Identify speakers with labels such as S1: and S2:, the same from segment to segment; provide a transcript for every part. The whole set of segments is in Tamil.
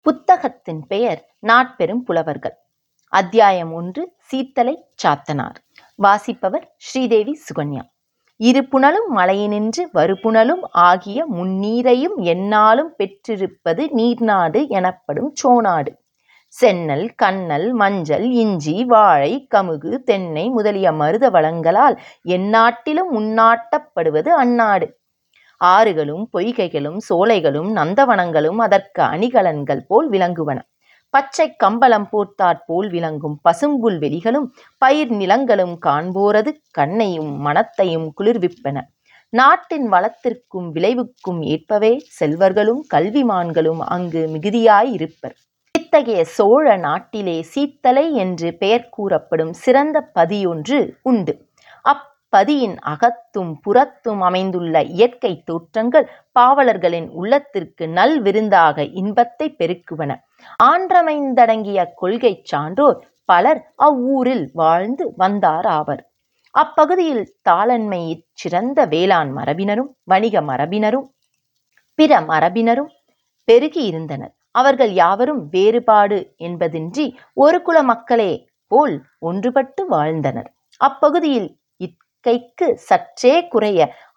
S1: புத்தகத்தின் பெயர் நாட்பெரும் புலவர்கள். அத்தியாயம் 1. சீத்தலை சாத்தனார். வாசிப்பவர் ஸ்ரீதேவி சுகன்யா. இருபுனலும் மலையினின்று வருபுனலும் ஆகிய முன்னீரையும் எந்நாளும் பெற்றிருப்பது நீர்நாடு எனப்படும் சோநாடு. செந்நெல், கன்னல், மஞ்சள், இஞ்சி, வாழை, கமுகு, தென்னை முதலிய மருத வளங்களால் எந்நாட்டிலும் முன்னாட்டப்படுவது அந்நாடு. ஆறுகளும் பொய்கைகளும் சோலைகளும் நந்தவனங்களும் அதற்கு அணிகலன்கள் போல் விளங்குவன. பச்சை கம்பளம் போர்த்தாற்போல் விளங்கும் பசும்புல் வெளிகளும் பயிர் நிலங்களும் காண்போரது கண்ணையும் மனத்தையும் குளிர்விப்பன. நாட்டின் வளத்திற்கும் விளைவுக்கும் ஏற்பவே செல்வர்களும் கல்விமான்களும் அங்கு மிகுதியாயிருப்பர். இத்தகைய சோழ நாட்டிலே சீத்தலை என்று பெயர் கூறப்படும் சிறந்த பதியொன்று உண்டு. பதியின் அகத்தும் புறத்தும் அமைந்துள்ள இயற்கை தோற்றங்கள் பாவலர்களின் உள்ளத்திற்கு நல் விருந்தாக இன்பத்தை பெருக்குவன. ஆன்றமைந்தடங்கிய கொள்கை சான்றோர் பலர் அவ்வூரில் வாழ்ந்து வந்தார் ஆவர். அப்பகுதியில் தாளன்மையிற் சிறந்த வேளாண் மரபினரும் வணிக மரபினரும் பிற மரபினரும் பெருகி இருந்தனர். அவர்கள் யாவரும் வேறுபாடு என்பதின்றி ஒரு குல மக்களே போல் ஒன்றுபட்டு வாழ்ந்தனர். அப்பகுதியில் கைக்கு சற்றே குறைய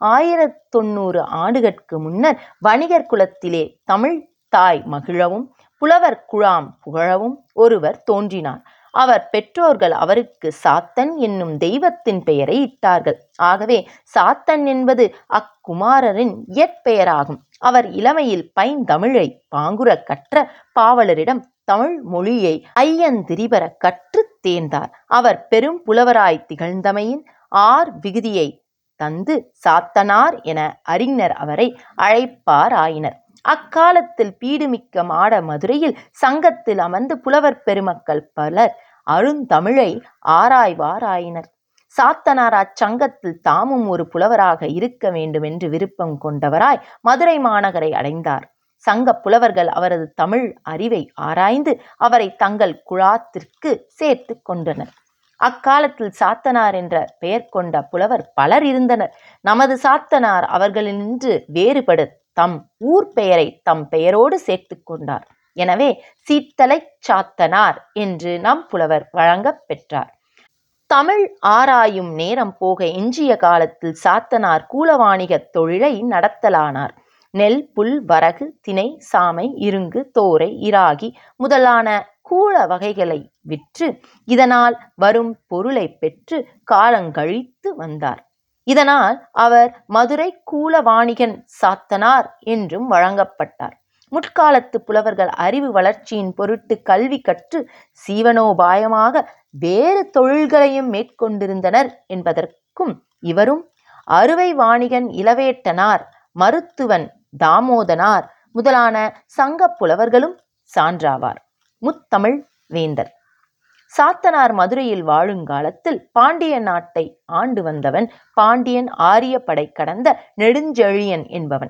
S1: 1090 ஆண்டுகட்கு முன்னர் வணிகர் குலத்திலே தமிழ் தாய் மகிழவும் புலவர் குழாம் புகழவும் ஒருவர் தோன்றினார். அவர் பெற்றோர்கள் அவருக்கு சாத்தன் என்னும் தெய்வத்தின் பெயரை இட்டார்கள். ஆகவே சாத்தன் என்பது அக்குமாரரின் இயற்பெயராகும். அவர் இளமையில் பைந்தமிழை பாங்குற கற்ற பாவலரிடம் தமிழ் மொழியை ஐயந்திரிபர கற்று தேர்ந்தார். அவர் பெரும் புலவராய் திகழ்ந்தமையின் விகுதியை தந்து சாத்தனார் என அறிஞர் அவரை அழைப்பார் ஆயினர். அக்காலத்தில் பீடுமிக்க மாட மதுரையில் சங்கத்தில் அமர்ந்து புலவர் பெருமக்கள் பலர் அருந்தமிழை ஆராய்வாராயினர். சாத்தனார் அச்சங்கத்தில் தாமும் ஒரு புலவராக இருக்க வேண்டும் என்று விருப்பம் கொண்டவராய் மதுரை மாநகரை அடைந்தார். சங்க புலவர்கள் அவரது தமிழ் அறிவை ஆராய்ந்து அவரை தங்கள் குழாத்திற்கு சேர்த்து கொண்டனர். அக்காலத்தில் சாத்தனார் என்ற பெயர் கொண்ட புலவர் பலர் இருந்தனர். நமது சாத்தனார் அவர்களினின்று வேறுபடு தம் ஊர் பெயரை தம் பெயரோடு சேர்த்து கொண்டார். எனவே சீத்தலை சாத்தனார் என்று நம் புலவர் வழங்கப் பெற்றார். தமிழ் ஆராயும் நேரம் போக எஞ்சிய காலத்தில் சாத்தனார் கூலவாணிக தொழிலை நடத்தலானார். நெல், புல், வரகு, தினை, சாமை, இருங்கு, தோரை, இராகி முதலான கூல வகைகளை விற்று இதனால் வரும் பொருளை பெற்று காலங்கழித்து வந்தார். இதனால் அவர் மதுரை கூலவாணிகன் சாத்தனார் என்றும் வழங்கப்பட்டார். முற்காலத்து புலவர்கள் அறிவு வளர்ச்சியின் பொருட்டு கல்வி கற்று சீவனோபாயமாக வேறு தொழில்களையும் மேற்கொண்டிருந்தனர் என்பதற்கும் இவரும் அறுவை வாணிகன் இளவேட்டனார், மருத்துவன் தாமோதனார் முதலான சங்க புலவர்களும் சான்றாவார். முத்தமிழ் வேந்தர் சாத்தனார் மதுரையில் வாழுங்காலத்தில் பாண்டிய நாட்டை ஆண்டு வந்தவன் பாண்டியன் ஆரிய படை கடந்த நெடுஞ்செழியன் என்பவன்.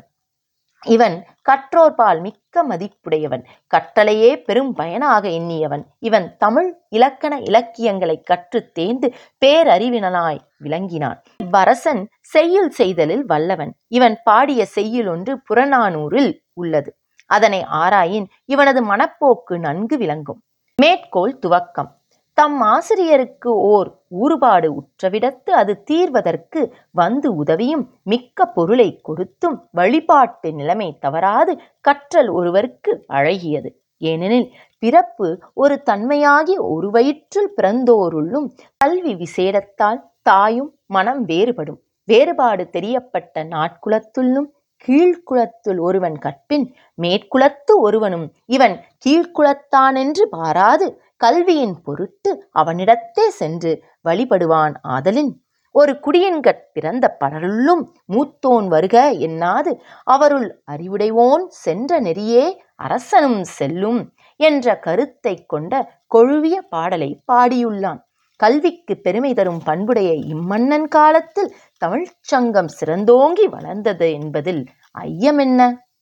S1: இவன் கற்றோர்பால் மிக்க மதிப்புடையவன். கட்டளையே பெரும் பயனாக எண்ணியவன். இவன் தமிழ் இலக்கண இலக்கியங்களை கற்று தேர்ந்து பேரறிவினனாய் விளங்கினான். இவ்வரசன் செய்யுள் செய்தலில் வல்லவன். இவன் பாடிய செய்யுள் ஒன்று புறநானூறில் உள்ளது. அதனை ஆராயின் இவனது மனப்போக்கு நன்கு விளங்கும். மேற்கோள் துவக்கம். தம் ஆசிரியருக்கு ஓர் ஊறுபாடு உற்றவிடத்து அது தீர்வதற்கு வந்து உதவியும் மிக்க பொருளை கொடுத்தும் வழிபாட்டு நிலைமை தவறாது கற்றல் ஒருவருக்கு அழகியது. ஏனெனில் பிறப்பு ஒரு தன்மையாகி ஒரு வயிற்றில் பிறந்தோருள்ளும் கல்வி விசேடத்தால் தாயும் மனம் வேறுபடும். வேறுபாடு தெரியப்பட்ட நாட்குலத்துள்ளும் கீழ்குலத்துள் ஒருவன் கற்பின் மேற்குலத்து ஒருவனும் இவன் கீழ்குலத்தானென்று பாராது கல்வியின் பொருட்டு அவனிடத்தே சென்று வழிபடுவான். ஆதலின் ஒரு குடியின்கட் பிறந்த பலருள்ளும் மூத்தோன் வருக என்னாது அவருள் அறிவுடையோன் சென்ற நெறியே அரசனும் செல்லும் என்ற கருத்தை கொண்ட கொழுவிய பாடலை பாடியுள்ளான். கல்விக்கு பெருமை தரும் பண்புடைய இம்மன்னன் காலத்தில் தமிழ்ச் சங்கம் சிறந்தோங்கி வளர்ந்தது என்பதில் ஐயமென்ன?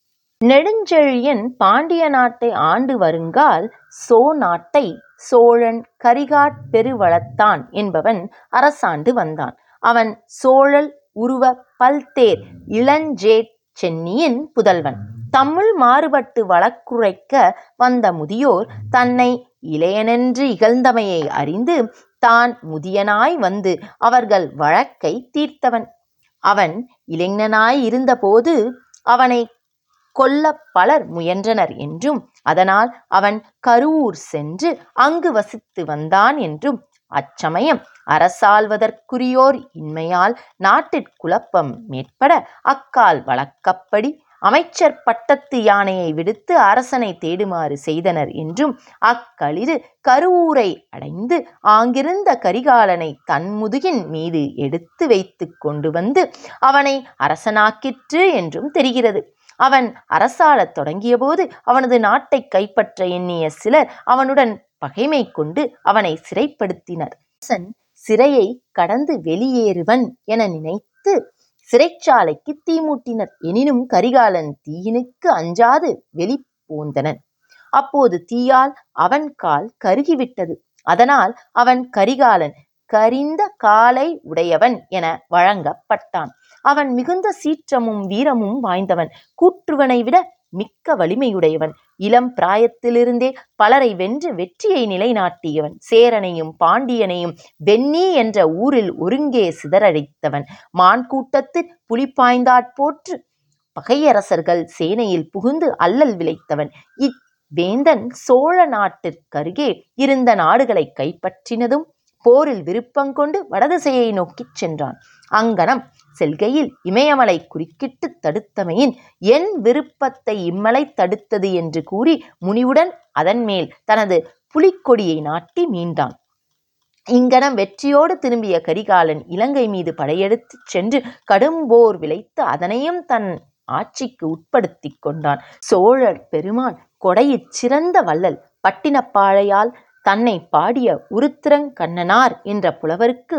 S1: நெடுஞ்செழியன் பாண்டிய நாட்டை ஆண்டு வருங்கால் சோ நாட்டை சோழன் கரிகாட் பெருவளத்தான் என்பவன் அரசாண்டு வந்தான். அவன் சோழல் உருவ பல்தேர் இளஞ்சேட் சென்னியின் புதல்வன். தம்முள் மாறுபட்டு வழக்குரைக்க வந்த முதியோர் தன்னை இளையனென்று இகழ்ந்தமையை அறிந்து தான் முதியனாய் வந்து அவர்கள் வழக்கை தீர்த்தவன். அவன் இளைஞனாய் இருந்தபோது அவனை கொல்ல பலர் முயன்றனர் என்றும் அதனால் அவன் கருவூர் சென்று அங்கு வசித்து வந்தான் என்றும் அச்சமயம் அரசாள்வதற்குரியோர் இன்மையால் நாட்டிற்குழப்பம் மேற்பட அக்கால் வழக்கப்படி அமைச்சர் பட்டத்து யானையை விடுத்து அரசனை தேடுமாறு செய்தனர் என்றும் அக்களிறு கருவூரை அடைந்து ஆங்கிருந்த கரிகாலனை தன் முதுகின் மீது எடுத்து வைத்து கொண்டு வந்து அவனை அரசனாக்கிற்று என்றும் தெரிகிறது. அவன் அரசாளத் தொடங்கியபோது அவனது நாட்டை கைப்பற்ற எண்ணிய சிலர் அவனுடன் பகைமை கொண்டு அவனை சிறைப்படுத்தினர். அரசன் சிறையை கடந்து வெளியேறுவன் என நினைத்து சிறைச்சாலைக்கு தீ மூட்டினர். எனினும் கரிகாலன் தீயினுக்கு அஞ்சாது வெளி போந்தனன். அப்போது தீயால் அவன் கால் கருகிவிட்டது. அதனால் அவன் கரிகாலன் கரிந்த காலை உடையவன் என வழங்கப்பட்டான். அவன் மிகுந்த சீற்றமும் வீரமும் வாய்ந்தவன். கூற்றுவனை விட மிக்க வலிமையுடையவன். இளம் பிராயத்திலிருந்தே பலரை வென்று வெற்றியை நிலைநாட்டியவன். சேரனையும் பாண்டியனையும் வெண்ணி என்ற ஊரில் ஒருங்கே சிதறடித்தவன். மான் கூட்டத்தில் புலி பாய்ந்தாற்போற்று பகையரசர்கள் சேனையில் புகுந்து அல்லல் விளைத்தவன். இவ்வேந்தன் சோழ நாட்டிற்கருகே இருந்த நாடுகளை கைப்பற்றினதும் போரில் விருப்பங்கொண்டு வடதிசையை நோக்கிச் சென்றான். அங்கனம் செல்கையில் இமயமலை குறுக்கிட்டு தடுத்தமையின் என் விருப்பத்தை இம்மலை தடுத்தது என்று கூறி முனிவுடன் அதன் மேல் தனது புலிக்கொடியை நாட்டி மீண்டான். இங்கனம் வெற்றியோடு திரும்பிய கரிகாலன் இலங்கை மீது படையெடுத்துச் சென்று கடும்போர் விளைத்து அதனையும் தன் ஆட்சிக்கு உட்படுத்தி கொண்டான். சோழர் பெருமான் கொடையிற் சிறந்த வள்ளல் பட்டினப்பாளையால் தன்னை பாடிய உருத்திரங்கண்ணனார் என்ற புலவருக்கு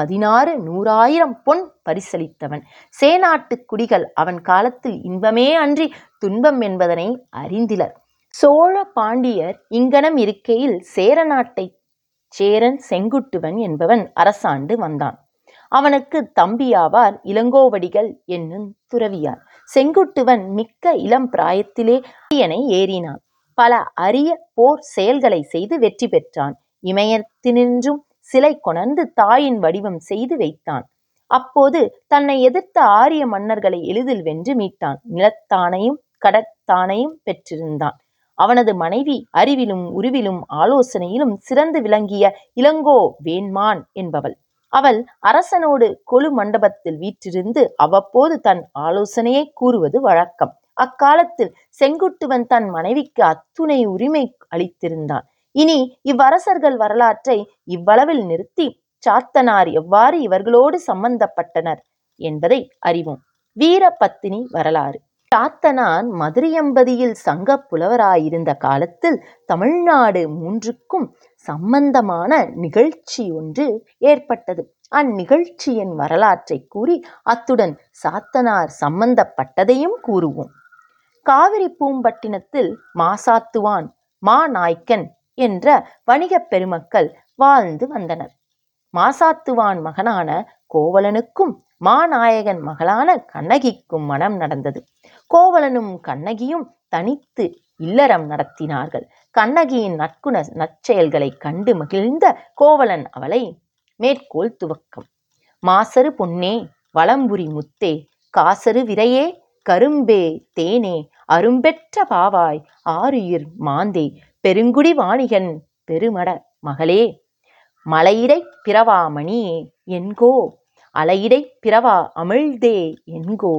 S1: 16,100,000 பொன் பரிசளித்தவன். சேநாட்டு குடிகள் அவன் காலத்தில் இன்பமே அன்றி துன்பம் என்பதனை அறிந்திலர். சோழ பாண்டியர் இங்கனம் இருக்கையில் சேர நாட்டைச் சேரன் செங்குட்டுவன் என்பவன் அரசாண்டு வந்தான். அவனுக்கு தம்பியாவார் இளங்கோவடிகள் என்னும் துறவியார். செங்குட்டுவன் மிக்க இளம் பிராயத்திலே அரியணை ஏறினான். பல அரிய போர் செயல்களை செய்து வெற்றி பெற்றான். இமயத்தினின்றும் சிலை கொணர்ந்து தாயின் வடிவம் செய்து வைத்தான். அப்போது தன்னை எதிர்த்த ஆரிய மன்னர்களை எளிதில் வென்று மீட்டான். நிலத்தானையும் கடற்தானையும் பெற்றிருந்தான். அவனது மனைவி அறிவிலும் உருவிலும் ஆலோசனையிலும் சிறந்து விளங்கிய இளங்கோ வேண்மான் என்பவள். அவள் அரசனோடு கொலு மண்டபத்தில் வீற்றிருந்து அவ்வப்போது தன் ஆலோசனையை கூறுவது வழக்கம். அக்காலத்தில் செங்குட்டுவன் தன் மனைவிக்கு அத்துணை உரிமை அளித்திருந்தான். இனி இவ்வரசர்கள் வரலாற்றை இவ்வளவில் நிறுத்தி சாத்தனார் எவ்வாறு இவர்களோடு சம்பந்தப்பட்டனர் என்பதை அறிவோம். வீரபத்தினி வரலாறு. சாத்தனார் மதுரையம்பதியில் சங்க புலவராயிருந்த காலத்தில் தமிழ்நாடு 3க்கும் சம்பந்தமான நிகழ்ச்சி ஒன்று ஏற்பட்டது. அந்நிகழ்ச்சியின் வரலாற்றை கூறி அத்துடன் சாத்தனார் சம்பந்தப்பட்டதையும் கூறுவோம். காவிரி பூம்பட்டினத்தில் மாசாத்துவான் மாநாய்க்கன் என்ற வணிகப் பெருமக்கள் வாழ்ந்து வந்தனர். மாசாத்துவான் மகனான கோவலனுக்கும் மாநாயகன் மகளான கண்ணகிக்கும் மணம் நடந்தது. கோவலனும் கண்ணகியும் தனித்து இல்லறம் நடத்தினார்கள். கண்ணகியின் நற்குண நற்செயல்களைக் கண்டு மகிழ்ந்த கோவலன் அவளை மேற்கோள் துவக்கம். மாசரு பொன்னே வளம்புரி முத்தே காசரு விரையே கரும்பே தேனே அரும்பெற்ற பாவாய் ஆருயிர் மாந்தே பெருங்குடி வாணிகன் பெருமட மகளே மலையிடை பிறவா மணியே என்கோ அலையிடை பிறவா அமிழ்தே என்கோ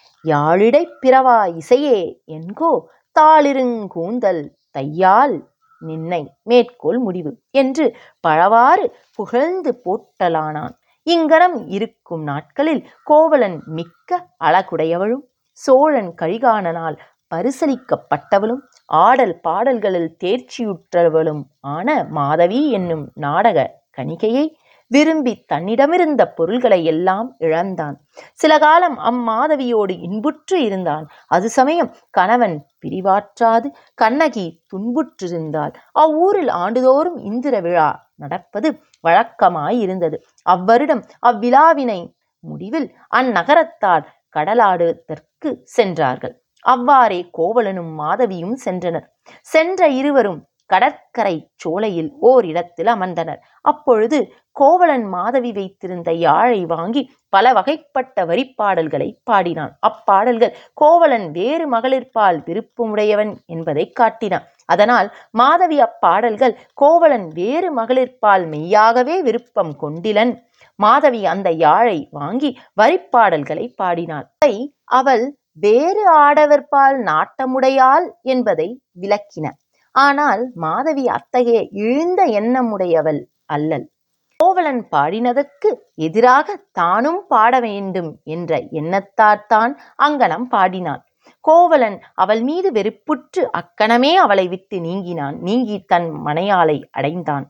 S1: யாழிடை பிறவா இசையே என்கோ தாளிருங்கூந்தல் தையால் நின்னை மேற்கோள் முடிவு என்று பலவாறு புகழ்ந்து போற்றலானான். இங்கனம் இருக்கும் நாட்களில் கோவலன் மிக்க அழகுடையவளும் சோழன் கரிகாலனால் பரிசளிக்கப்பட்டவளும் ஆடல் பாடல்களில் தேர்ச்சியுற்றவளும் ஆன மாதவி என்னும் நாடக கணிகையை விரும்பி தன்னிடமிருந்த பொருள்களை எல்லாம் இழந்தான். சில காலம் அம்மாதவியோடு இன்புற்று இருந்தான். அது சமயம் கணவன் பிரிவாற்றாது கண்ணகி துன்புற்றிருந்தாள். அவ்வூரில் ஆண்டுதோறும் இந்திர விழா நடப்பது வழக்கமாயிருந்தது. அவ்வருடம் அவ்விழாவினை முடிவில் அந்நகரத்தார் கடலாடுவதற்கு சென்றார்கள். அவ்வாறே கோவலனும் மாதவியும் சென்றனர். சென்ற இருவரும் கடற்கரை சோலையில் ஓரிடத்தில் அமர்ந்தனர். அப்பொழுது கோவலன் மாதவி வைத்திருந்த யாழை வாங்கி பல வகைப்பட்ட வரிப்பாடல்களை பாடினான். அப்பாடல்கள் கோவலன் வேறு மகளிர்பால் விருப்பமுடையவன் என்பதை காட்டினான். அதனால் மாதவி அப்பாடல்கள் கோவலன் வேறு மகளிர்பால் மெய்யாகவே விருப்பம் கொண்டிலன். மாதவி அந்த யாழை வாங்கி வரிப்பாடல்களை பாடினாள். அவள் வேறு ஆடவர்பால் நாட்டமுடையாள் என்பதை விளக்கின. ஆனால் மாதவி அத்தகைய இழிந்த எண்ணமுடையவள் அல்லல். கோவலன் பாடினதற்கு எதிராக தானும் பாட வேண்டும் என்ற எண்ணத்தால்தான் அங்ஙனம் பாடினாள். கோவலன் அவள் மீது வெறுப்புற்று அக்கணமே அவளை விட்டு நீங்கி தன் மனையாளை அடைந்தான்.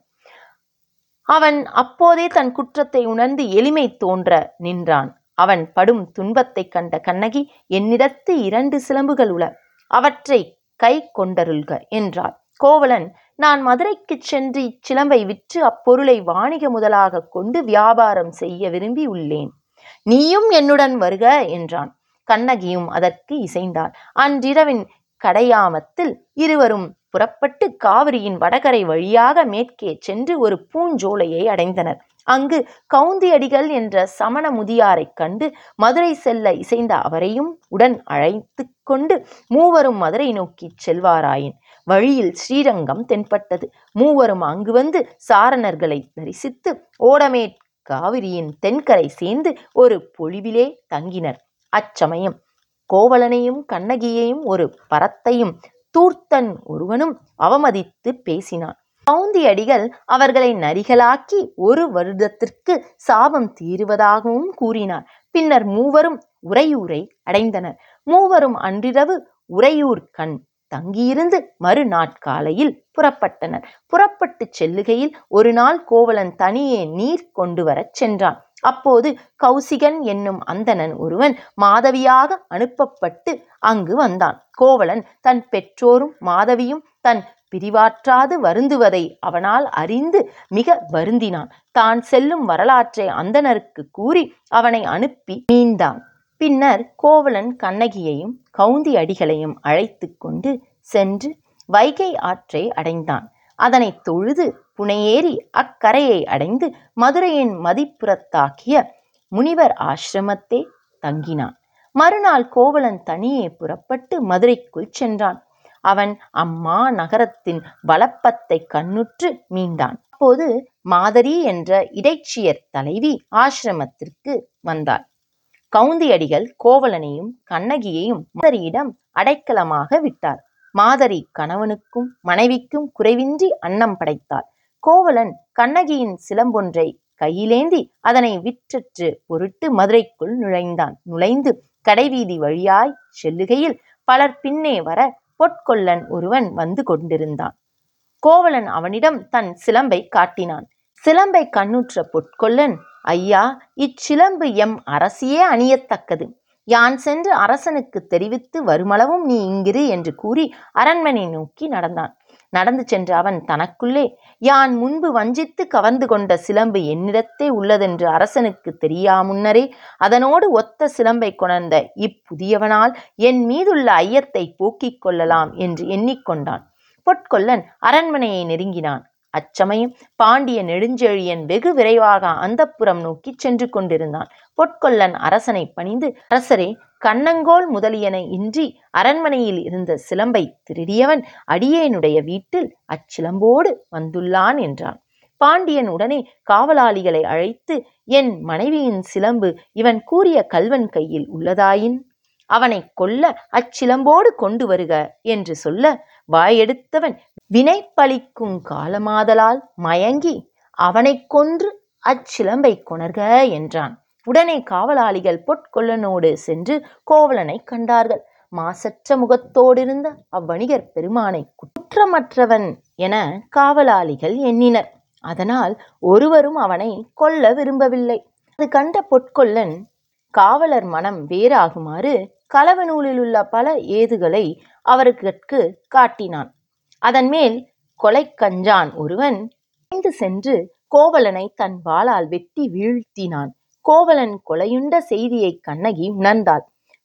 S1: அவன் அப்போதே தன் குற்றத்தை உணர்ந்து எளிமை தோன்ற நின்றான். அவன் படும் துன்பத்தைக் கண்ட கண்ணகி, என்னிடத்து 2 சிலம்புகள் உள, அவற்றை கை கொண்டருள்க என்றாள். கோவலன், நான் மதுரைக்குச் சென்று இச்சிலம்பை விற்று அப்பொருளை வாணிக முதலாக கொண்டு வியாபாரம் செய்ய விரும்பி உள்ளேன். நீயும் என்னுடன் வருக என்றான். கண்ணகியும் அதற்கு இசைந்தாள். அன்றிரவின் கடையாமத்தில் இருவரும் புறப்பட்டு காவிரியின் வடகரை வழியாக மேற்கே சென்று ஒரு பூஞ்சோலையை அடைந்தனர். அங்கு கவுந்தியடிகள் என்ற சமண முதியாரைக் கண்டு மதுரை செல்ல இசைந்த அவரையும் உடன் அழைத்து கொண்டு மூவரும் மதுரை நோக்கி செல்வாராயின் வழியில் ஸ்ரீரங்கம் தென்பட்டது. மூவரும் அங்கு வந்து சாரணர்களை தரிசித்து ஓடமேற் காவிரியின் தென்கரை சேர்ந்து ஒரு பொழிவிலே தங்கினர். அச்சமயம் கோவலனையும் கண்ணகியையும் ஒரு பரத்தையும் தூர்த்தன் ஒருவனும் அவமதித்து பேசினான். கவுந்தியடிகள் அவர்களை நரிகளாக்கி 1 வருடத்திற்கு சாபம் தீருவதாகவும் கூறினார். பின்னர் மூவரும் உறையூரை அடைந்தனர். மூவரும் அன்றிரவு உறையூர் கண் தங்கியிருந்து மறுநாட்காலையில் புறப்பட்டனர். புறப்பட்டு செல்லுகையில் ஒரு நாள் கோவலன் தனியே நீர் கொண்டு வரச் சென்றான். அப்போது கௌசிகன் என்னும் அந்தணன் ஒருவன் மாதவியாக அனுப்பப்பட்டு அங்கு வந்தான். கோவலன் தன் பெற்றோரும் மாதவியும் தன் பிரிவாற்றாது வருந்துவதை அவனால் அறிந்து மிக வருந்தினான். தான் செல்லும் வரலாற்றை அந்தணருக்கு கூறி அவனை அனுப்பி மீண்டான். பின்னர் கோவலன் கண்ணகியையும் கவுந்தி அடிகளையும் அழைத்து கொண்டு சென்று வைகை ஆற்றை அடைந்தான். அதனை தொழுது புனையேறி அக்கரையை அடைந்து மதுரையின் மதிப்புறத்தாக்கிய முனிவர் ஆசிரமத்தே தங்கினான். மறுநாள் கோவலன் தனியே புறப்பட்டு மதுரைக்குள் சென்றான். அவன் அம்மா நகரத்தின் வளப்பத்தை கண்ணுற்று மீண்டான். அப்போது மாதரி என்ற இடைச்சியர் தலைவி ஆசிரமத்திற்கு வந்தாள். கவுந்தியடிகள் கோவலனையும் கண்ணகியையும் மாதரியிடம் அடைக்கலமாக விட்டார். மாதரி கணவனுக்கும் மனைவிக்கும் குறைவின்றி அன்னம் படைத்தாள். கோவலன் கண்ணகியின் சிலம்பொன்றை கையிலேந்தி அதனை விற்றற்று பொருட்டு மதுரைக்குள் நுழைந்து கடைவீதி வழியாய் செல்லுகையில் பலர் பின்னே வர பொற்கொல்லன் ஒருவன் வந்து கொண்டிருந்தான். கோவலன் அவனிடம் தன் சிலம்பை காட்டினான். சிலம்பை கண்ணுற்ற பொற்கொல்லன், ஐயா, இச்சிலம்பு எம் அரசியே அணியத்தக்கது. யான் சென்று அரசனுக்கு தெரிவித்து வருமளவும் நீ இங்கிரு என்று கூறி அரண்மனை நோக்கி நடந்தான். நடந்து சென்ற அவன் தனக்குள்ளே, யான் முன்பு வஞ்சித்து கவர்ந்து கொண்ட சிலம்பு என்னிடத்தே உள்ளதென்று அரசனுக்கு தெரியாமுன்னரே அதனோடு ஒத்த சிலம்பை கொணர்ந்த இப்புதியவனால் என் மீதுள்ள ஐயத்தை போக்கிக் கொள்ளலாம் என்று எண்ணிக்கொண்டான். பொற்கொல்லன் அரண்மனையை நெருங்கினான். அச்சமயம் பாண்டிய நெடுஞ்செழியன் வெகு விரைவாக அந்தப்புறம் நோக்கி சென்று கொண்டிருந்தான். பொற்கொல்லன் அரசனை பணிந்து, அரசரே, கண்ணங்கோல் முதலியன இன்றி அரண்மனையில் இருந்த சிலம்பை திருடியவன் அடியேனுடைய வீட்டில் அச்சிலம்போடு வந்துள்ளான் என்றான். பாண்டியன் உடனே காவலாளிகளை அழைத்து, என் மனைவியின் சிலம்பு இவன் கூறிய கல்வன் கையில் உள்ளதாயின் அவனை கொல்ல அச்சிலம்போடு கொண்டு வருக என்று சொல்ல, வாயெடுத்தவன் வினைப்பளிக்கும் காலமாதலால் மயங்கி அவனை கொன்று அச்சிலம்பை கொணர்க என்றான். உடனே காவலாளிகள் பொற்கொல்லனோடு சென்று கோவலனை கண்டார்கள். மாசற்ற முகத்தோடிருந்த அவ்வணிகர் பெருமானை குற்றமற்றவன் என காவலாளிகள் எண்ணினர். அதனால் ஒருவரும் அவனை கொல்ல விரும்பவில்லை. அது கண்ட பொற்கொல்லன் காவலர் மனம் வேறாகுமாறு களவு நூலிலுள்ள பல ஏதுகளை அவருக்கு காட்டினான். அதன் மேல் கொலைக்கஞ்சான் ஒருவன் சென்று கோவலனை தன் வாளால் வெட்டி வீழ்த்தினான். கோவலன் கொலையுண்ட செய்தியை கண்ணகி உணர்ந்தாள்.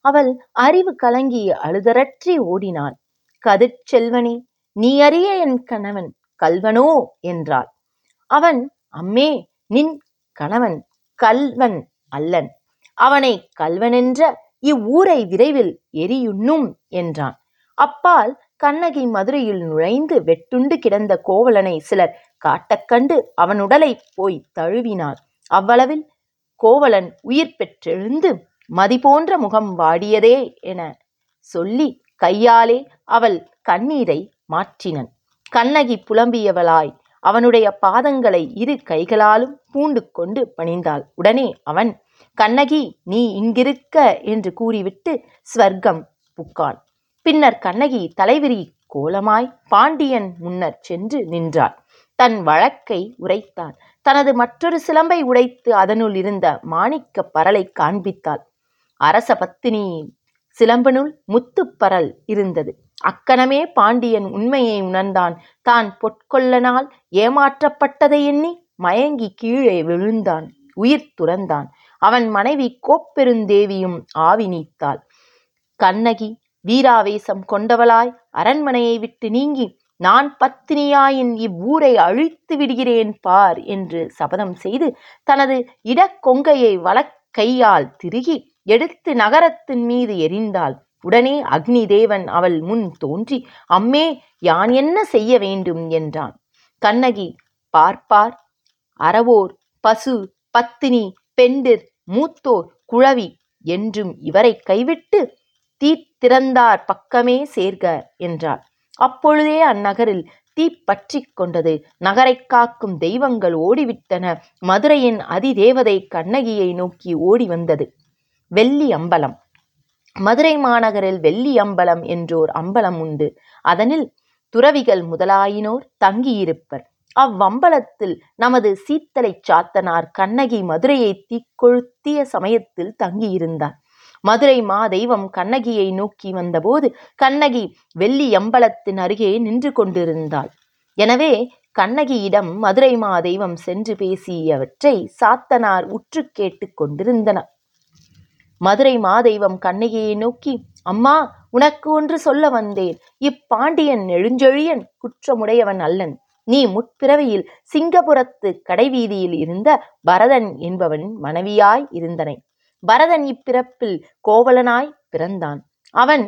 S1: அவள் அறிவு கலங்கி அழுதரற்றி ஓடினாள். "கதிர்ச்செல்வனே, நீ அறிய என் கணவன் கள்வனோ" என்றாள். அவன், "அம்மே, நின் கணவன் கள்வன் அல்லன். அவனை கள்வனென்ற இவ்வூரை விரைவில் எரியுண்ணும்" என்றான். அப்பால் கண்ணகி மதுரையில் நுழைந்து வெட்டுண்டு கிடந்த கோவலனை சிலர் காட்டக் கண்டு அவன் உடலை போய் தழுவினாள். அவ்வளவில் கோவலன் உயிர் பெற்றெழுந்து, "மதி போன்ற முகம் வாடியதே" என சொல்லி கையாலே அவள் கண்ணீரை மாற்றினன். கண்ணகி புலம்பியவளாய் அவனுடைய பாதங்களை இரு கைகளாலும் பூண்டு கொண்டு பணிந்தாள். உடனே அவன், "கண்ணகி, நீ இங்கிருக்க" என்று கூறிவிட்டு ஸ்வர்க்கம் புக்கான். பின்னர் கண்ணகி தலைவிரி கோலமாய் பாண்டியன் முன்னர் சென்று நின்றாள். தன் வழக்கை உரைத்தாள். தனது மற்றொரு சிலம்பை உடைத்து அதனுள் இருந்த மாணிக்க பரலை காண்பித்தாள். அரச பத்தினி சிலம்பினுள் முத்துப்பரல் இருந்தது. அக்கணமே பாண்டியன் உண்மையை உணர்ந்தான். தான் பொற்கொல்லனால் ஏமாற்றப்பட்டதை எண்ணி மயங்கி கீழே விழுந்தான். உயிர் துறந்தான். அவன் மனைவி கோப்பெருந்தேவியும் ஆவி நீத்தாள். கண்ணகி வீராவேசம் கொண்டவளாய் அரண்மனையை விட்டு நீங்கி, "நான் பத்தினியாயின் இவ்வூரை அழித்து விடுகிறேன் பார்" என்று சபதம் செய்து தனது இடக்கொங்கையை வலக்கையால் திருகி எடுத்து நகரத்தின் மீது எறிந்தாள். உடனே அக்னி தேவன் அவள் முன் தோன்றி, "அம்மே, யான் என்ன செய்ய வேண்டும்" என்றான். கண்ணகி, "பார்ப்பார், அறவோர், பசு, பத்தினி, பெண்டிர், மூத்தோர், குழவி என்றும் இவரை கைவிட்டு தீத்திறந்தார் பக்கமே சேர்க" என்றாள். அப்பொழுதே அந்நகரில் தீப்பற்றி கொண்டது. நகரை காக்கும் தெய்வங்கள் ஓடிவிட்டன. மதுரையின் அதிதேவதை கண்ணகியை நோக்கி ஓடி வந்தது. வெள்ளி அம்பலம். மதுரை மாநகரில் வெள்ளி அம்பலம் என்றோர் அம்பலம் உண்டு. அதனில் துறவிகள் முதலாயினோர் தங்கியிருப்பர். அவ்வம்பலத்தில் நமது சீத்தலை சாத்தனார் கண்ணகி மதுரையை தீக்கொளுத்திய சமயத்தில் தங்கியிருந்தார். மதுரை மாதெய்வம் கண்ணகியை நோக்கி வந்தபோது கண்ணகி வெள்ளி அம்பலத்தின் அருகே நின்று கொண்டிருந்தாள். எனவே கண்ணகியிடம் மதுரை மாதெய்வம் சென்று பேசியவற்றை சாத்தனார் உற்று கேட்டு கொண்டிருந்தனர். மதுரை மாதெய்வம் கண்ணகியை நோக்கி, "அம்மா, உனக்கு ஒன்று சொல்ல வந்தேன். இப்பாண்டியன் நெடுஞ்செழியன் குற்றமுடையவன் அல்லன். நீ முற்பிறவியில் சிங்கபுரத்து கடைவீதியில் இருந்த பரதன் என்பவன் மனைவியாய் இருந்தனை. பரதன் இப்பிறப்பில் கோவலனாய் பிறந்தான். அவன்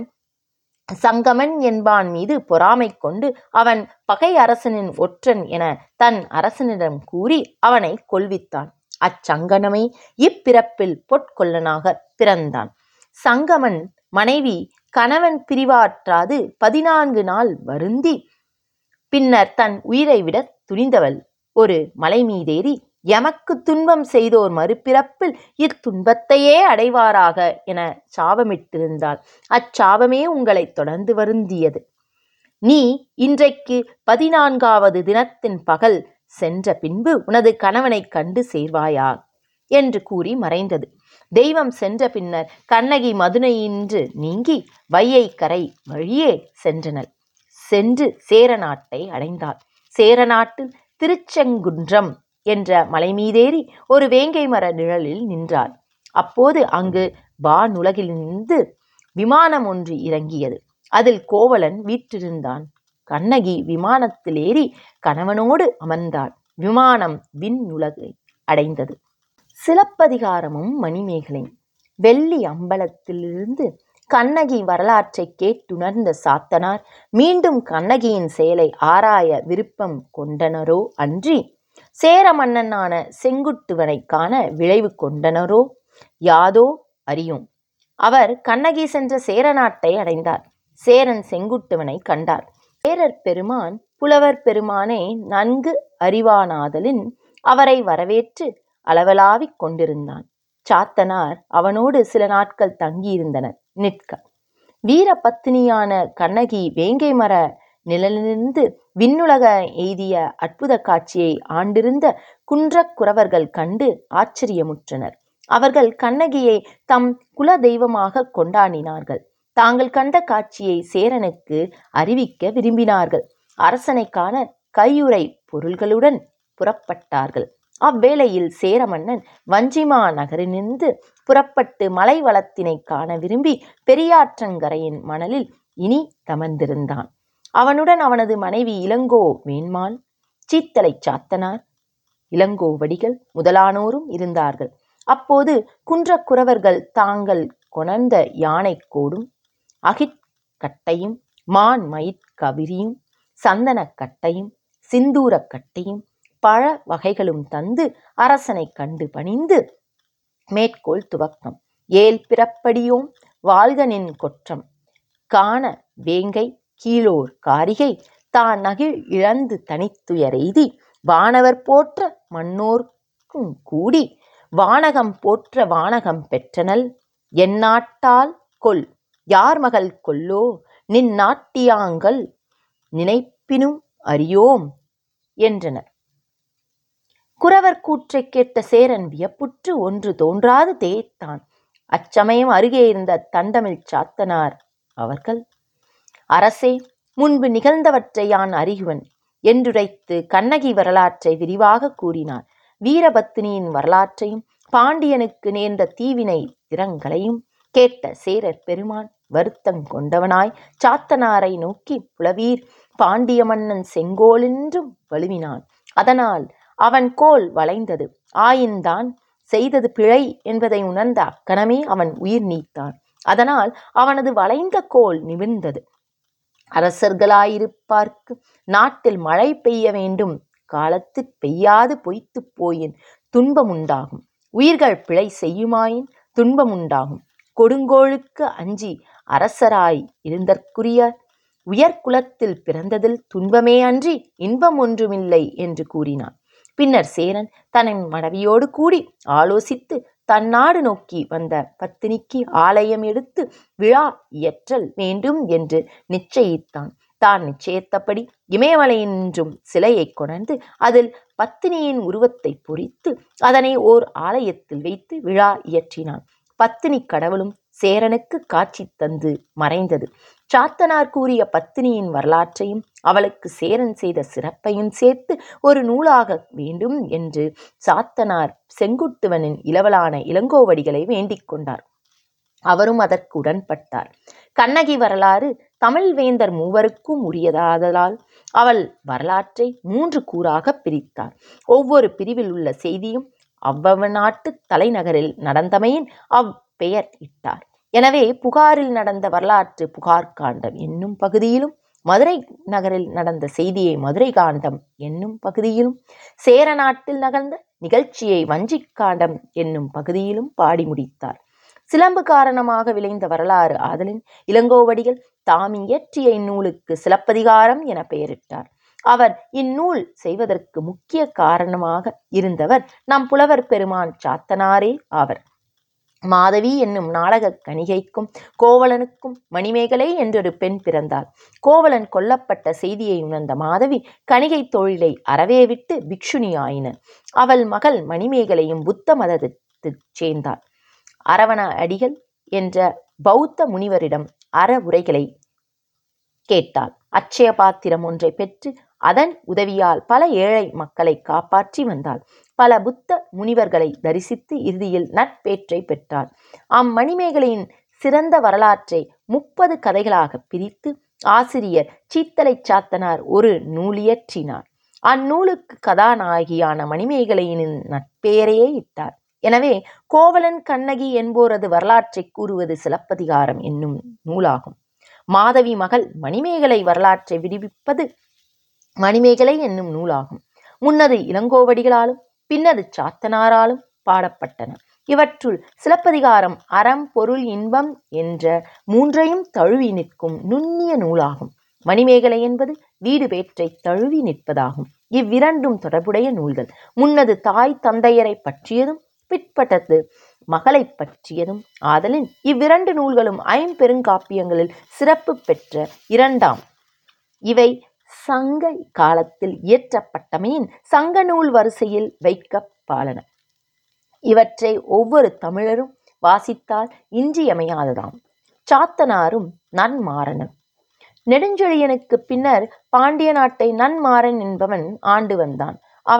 S1: சங்கமன் என்பான் மீது பொறாமை கொண்டு அவன் பகை அரசனின் ஒற்றன் என தன் அரசனிடம் கூறி அவனை கொல்வித்தான். அச்சங்கனமே இப்பிறப்பில் பொற்கொல்லனாக பிறந்தான். சங்கமன் மனைவி கணவன் பிரிவாற்றாது 14 நாள் வருந்தி பின்னர் தன் உயிரை விட துணிந்தவள். ஒரு மலை மீதேறி, எமக்கு துன்பம் செய்தோர் மறுபிறப்பில் இத்துன்பத்தையே அடைவாராக என சாபமிட்டிருந்தாள். அச்சாபமே உங்களை தொடர்ந்து வருந்தியது. நீ இன்றைக்கு 14வது தினத்தின் பகல் சென்ற பின்பு உனது கணவனை கண்டு சேர்வாயா என்று கூறி மறைந்தது. தெய்வம் சென்ற பின்னர் கண்ணகி மதுரையின்று நீங்கி வையை கரை வழியே சென்றனள். சென்று சேர நாட்டை அடைந்தாள். சேர நாட்டில் திருச்செங்குன்றம் என்ற மலை மீதேறி ஒரு வேங்கை மர நிழலில் நின்றாள். அப்போது அங்கு வானுலகிலிருந்து விமானம் ஒன்று இறங்கியது. அதில் கோவலன் வீற்றிருந்தான். கண்ணகி விமானத்தில் ஏறி கணவனோடு அமர்ந்தாள். விமானம் விண்ணுலகை அடைந்தது. சிலப்பதிகாரமும் மணிமேகலையும். வெள்ளி அம்பலத்திலிருந்து கண்ணகி வரலாற்றை கேட்டுணர்ந்த சாத்தனார் மீண்டும் கண்ணகியின் செயலை ஆராய விருப்பம் கொண்டனரோ அன்றி சேர மன்னனான செங்குட்டுவனை காண விழைவு கொண்டனரோ யாதோ அறியோம். அவர் கண்ணகி சென்ற சேர நாட்டை அடைந்தார். சேரன் செங்குட்டுவனை கண்டார். சேரர் பெருமான் புலவர் பெருமானை நன்கு அறிவானாதலின் அவரை வரவேற்று அளவலாவிக் கொண்டிருந்தான். சாத்தனார் அவனோடு சில நாட்கள் தங்கியிருந்தனர். நிற்க வீரபத்தினியான கண்ணகி வேங்கை மர நிழலிலிருந்து விண்ணுலக எய்திய அற்புத காட்சியை ஆண்டிருந்த குன்றக்குறவர்கள் கண்டு ஆச்சரியமுற்றனர். அவர்கள் கண்ணகியை தம் குல தெய்வமாக கொண்டாடினார்கள். தாங்கள் கண்ட காட்சியை சேரனுக்கு அறிவிக்க விரும்பினார்கள். அரசனை காண கையுறை பொருள்களுடன் புறப்பட்டார்கள். அவ்வேளையில் சேர மன்னன் வஞ்சிமா நகரிலிருந்து புறப்பட்டு மலை வளத்தினை காண விரும்பி பெரியாற்றங்கரையின் மணலில் இனி தமர்ந்திருந்தான். அவனுடன் அவனது மனைவி இளங்கோ வேண்மாள், சீத்தலை சாத்தனார், இளங்கோவடிகள் முதலானோரும் இருந்தார்கள். அப்போது குன்றக்குறவர்கள் தாங்கள் கொணர்ந்த யானைக்கோடும் அகிற்கட்டையும் மான் மயிர்கவிரியும் சந்தனக்கட்டையும் சிந்தூரக்கட்டையும் பழ வகைகளும் தந்து அரசனை கண்டு பணிந்து மேற்கோள் துவக்கம்: ஏல் பிறப்படியோம் வாழ்கனின் கொற்றம் காண வேங்கை கீழோர் காரிகை தான் நகிழ் இழந்து தனித்துயரெய்தி வானவர் போற்ற மன்னோர்க்கும் கூடி வானகம் போற்ற வானகம் பெற்றனள் எந்நாட்டால் கொல் யார் மகள் கொல்லோ நின் நாட்டியாங்கள் நினைப்பினும் அறியோம் என்றனர். குறவர் கூற்றைக் கேட்ட சேரன் வியப்புற்று ஒன்று தோன்றாது தேய்த்தான். அச்சமயம் அருகே இருந்த தண்டமிழ் சாத்தனார் அவர்கள், அரசே, முன்பு நிகழ்ந்தவற்றை யான் அறிகுவன் என்றுரைத்து கண்ணகி வரலாற்றை விரிவாக கூறினார். வீரபத்தினியின் வரலாற்றையும் பாண்டியனுக்கு நேர்ந்த தீவினை திறங்களையும் கேட்ட சேரர் பெருமான் வருத்தங் கொண்டவனாய் சாத்தனாரை நோக்கி, புலவீர், பாண்டிய மன்னன் செங்கோலென்றும் வலுவினான். அதனால் அவன் கோல் வளைந்தது. ஆயின்தான் செய்தது பிழை என்பதை உணர்ந்த அக்கணமே அவன் உயிர் நீத்தான். அதனால் அவனது வளைந்த கோல் நிமிர்ந்தது. அரசர்களாயிருப்பார்க்கு நாட்டில் மழை பெய்ய வேண்டும் காலத்து பெய்யாது பொய்த்து போயின் துன்பமுண்டாகும். உயிர்கள் பிழை செய்யுமாயின் துன்பமுண்டாகும். கொடுங்கோளுக்கு அஞ்சி அரசராய் இருந்தற்குரிய உயர்குலத்தில் பிறந்ததில் துன்பமே அன்றி இன்பம் ஒன்றுமில்லை என்று கூறினான். பின்னர் சேரன் தன் மனைவியோடு கூடி ஆலோசித்து தன் நாடு நோக்கி வந்த பத்தினிக்கு ஆலயம் எடுத்து விழா இயற்றல் வேண்டும் என்று நிச்சயித்தான். தான் நிச்சயித்தபடி இமயமலையின்றும் சிலையை கொணர்ந்து அதில் பத்தினியின் உருவத்தை பொறித்து அதனை ஓர் ஆலயத்தில் வைத்து விழா இயற்றினான். பத்தினி கடவுளும் சேரனுக்கு காட்சி தந்து மறைந்தது. சாத்தனார் கூறிய பத்தினியின் வரலாற்றையும் அவளுக்கு சேரன் செய்த சிறப்பையும் சேர்த்து ஒரு நூலாக வேண்டும் என்று சாத்தனார் செங்குட்டுவனின் இளவலான இளங்கோவடிகளை வேண்டிக் கொண்டார். அவரும் அதற்கு உடன்பட்டார். கண்ணகி வரலாறு தமிழ் வேந்தர் மூவருக்கும் உரியதாதலால் அவள் வரலாற்றை 3 கூறாக பிரித்தார். ஒவ்வொரு பிரிவில் உள்ள செய்தியும் அவ்வவ நாட்டு தலைநகரில் நடந்தமையின் பெயர் இட்டார். எனவே புகாரில் நடந்த வரலாற்று புகார் காண்டம் என்னும் பகுதியிலும், மதுரை நகரில் நடந்த செய்தியை மதுரை காண்டம் என்னும் பகுதியிலும், சேர நாட்டில் நகர்ந்த நிகழ்ச்சியை வஞ்சிக் காண்டம் என்னும் பகுதியிலும் பாடி முடித்தார். சிலம்பு காரணமாக விளைந்த வரலாறு ஆதலின் இளங்கோவடிகள் தாம் இயற்றிய இந்நூலுக்கு சிலப்பதிகாரம் என பெயரிட்டார். அவர் இந்நூல் செய்வதற்கு முக்கிய காரணமாக இருந்தவர் நம் புலவர் பெருமான் சாத்தனாரே ஆவர். மாதவி என்னும் நாடக கணிகைக்கும் கோவலனுக்கும் மணிமேகலை என்றொரு பெண் பிறந்தாள். கோவலன் கொல்லப்பட்ட செய்தியை உணர்ந்த மாதவி கணிகை தொழிலை அறவே விட்டு பிக்ஷுனி ஆயினர். அவள் மகள் மணிமேகலையும் புத்த மதத்தைச் சேர்ந்தாள். அரவண அடிகள் என்ற பௌத்த முனிவரிடம் அற உரைகளை கேட்டாள். அட்சய பாத்திரம் ஒன்றை பெற்று அதன் உதவியால் பல ஏழை மக்களை காப்பாற்றி வந்தாள். பல புத்த முனிவர்களை தரிசித்து இறுதியில் நட்பேற்றை பெற்றாள். அம்மணிமேகலையின் சிறந்த வரலாற்றை 30 கதைகளாக பிரித்து ஆசிரியர் சீத்தலை சாத்தனார் ஒரு நூலியற்றினார். அந்நூலுக்கு கதாநாயகியான மணிமேகலையின் நட்பெயரையே இட்டார். எனவே கோவலன் கண்ணகி என்போரது வரலாற்றை கூறுவது சிலப்பதிகாரம் என்னும் நூலாகும். மாதவி மகள் மணிமேகலை வரலாற்றை விரிவிப்பது மணிமேகலை என்னும் நூலாகும். முன்னது இளங்கோவடிகளாலும் பின்னது சாத்தனாராலும் பாடப்பட்டன. இவற்றுள் சிலப்பதிகாரம் அறம், பொருள், இன்பம் என்ற 3ஐயும் தழுவி நிற்கும் நுண்ணிய நூலாகும். மணிமேகலை என்பது வீடு பேற்றை தழுவி நிற்பதாகும். இவ்விரண்டும் தொடர்புடைய நூல்கள். முன்னது தாய் தந்தையரை பற்றியதும் பிற்பட்டது மகளை பற்றியதும் ஆதலின் இவ்விரண்டு நூல்களும் 5 பெருங்காப்பியங்களில் சிறப்பு பெற்ற 2ஆம். இவை சங்க காலத்தில் இயற்றப்பட்டமையின் சங்க நூல் வரிசையில் வைக்கப்பாலன. இவற்றை ஒவ்வொரு தமிழரும் வாசித்தால் இன்றியமையாததாம். சாத்தனாரும் நன்மாறனும். நெடுஞ்செழியனுக்கு பின்னர் பாண்டிய நாட்டை நன்மாறன் என்பவன் ஆண்டு வந்தான். அவன்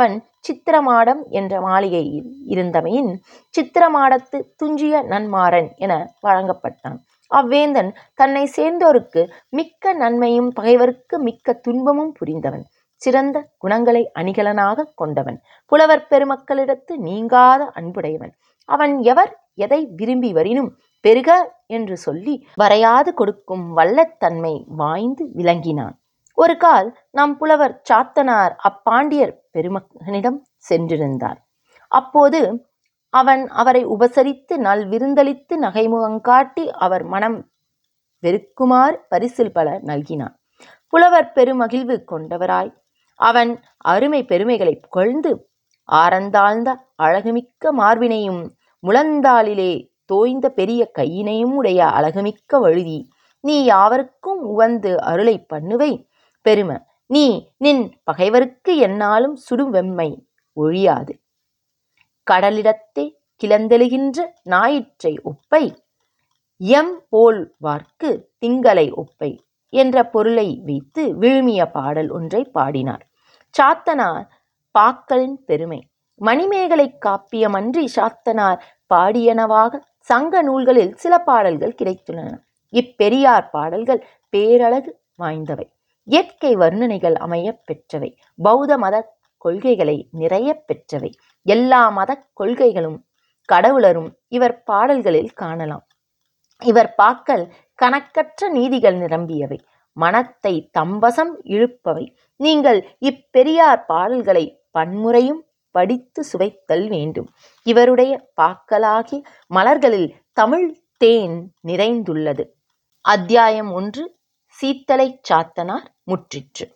S1: சித்திரமாடம் என்ற மாளிகையில் இருந்தமையின் சித்திரமாடத்து துஞ்சிய நன்மாறன் என வழங்கப்பட்டான். அவ்வேந்தன் தன்னை சேர்ந்தோருக்கு மிக்க நன்மையும் பகைவருக்கு மிக்க துன்பமும் புரிந்தவன். சிறந்த குணங்களை அணிகலனாக கொண்டவன். புலவர் பெருமக்களிடத்து நீங்காத அன்புடையவன். அவன் எவர் எதை விரும்பி வரினும் பெருக என்று சொல்லி வரையாது கொடுக்கும் வல்லத்தன்மை வாய்ந்து விளங்கினான். ஒரு கால் நம் புலவர் சாத்தனார் அப்பாண்டியர் பெருமகனிடம் சென்றிருந்தார். அப்போது அவன் அவரை உபசரித்து நல் விருந்தளித்து நகைமுகங்காட்டி அவர் மனம் வெறுக்குமாறு பரிசில் பல நல்கினான். புலவர் பெருமகிழ்வு கொண்டவராய் அவன் அருமை பெருமைகளை புகழ்ந்து ஆரந்தாழ்ந்த அழகுமிக்க மார்பினையும் முழந்தாளிலே தோய்ந்த பெரிய கையினையும் உடைய அழகுமிக்க வழுதி, நீ யாவருக்கும் உவந்து அருளை பண்ணுவை பெரும, நீ நின் பகைவருக்கு எந்நாளும் சுடும் வெம்மை ஒழியாது. கடலிடத்தே கிளந்தெழுகின்ற ஞாயிற்றை ஒப்பை, எம் போல்வார்க்கு திங்களை ஒப்பை என்ற பொருளை வைத்து விழுமிய பாடல் ஒன்றை பாடினார். சாத்தனார் பாக்களின் பெருமை. மணிமேகலை காப்பியமன்றி சாத்தனார் பாடியனவாக சங்க நூல்களில் சில பாடல்கள் கிடைத்துள்ளன. இப்பெரியார் பாடல்கள் பேரழகு வாய்ந்தவை. இயற்கை வர்ணனைகள் அமைய பெற்றவை. பௌத்த மத கொள்கைகளை நிறைய பெற்றவை. எல்லா மத கொள்கைகளும் கடவுளரும் இவர் பாடல்களில் காணலாம். இவர் பாக்கள் கணக்கற்ற நீதிகள் நிரம்பியவை, மனத்தை தம்பசம் இழுப்பவை. நீங்கள் இப்பெரியார் பாடல்களை பன்முறையும் படித்து சுவைத்தல் வேண்டும். இவருடைய பாக்களாகிய மலர்களில் தமிழ் தேன் நிறைந்துள்ளது. அத்தியாயம் 1 சீத்தலை சாத்தனார் முற்றிற்று.